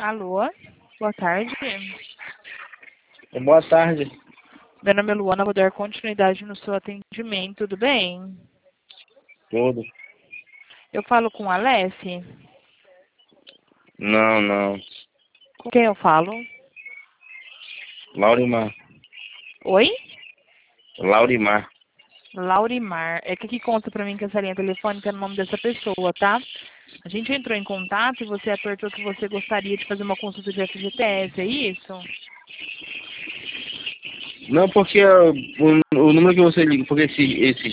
Alô? Boa tarde. Boa tarde. Meu nome é Luana, vou dar continuidade no seu atendimento, tudo bem? Tudo. Eu falo com a Alessi? Não. Com quem eu falo? Laurimar. Oi? Laurimar. Laurimar. É que aqui consta pra mim que essa linha telefônica é no nome dessa pessoa, tá? A gente entrou em contato e você apertou que você gostaria de fazer uma consulta de FGTS, é isso? Não, porque o número que você liga, porque esses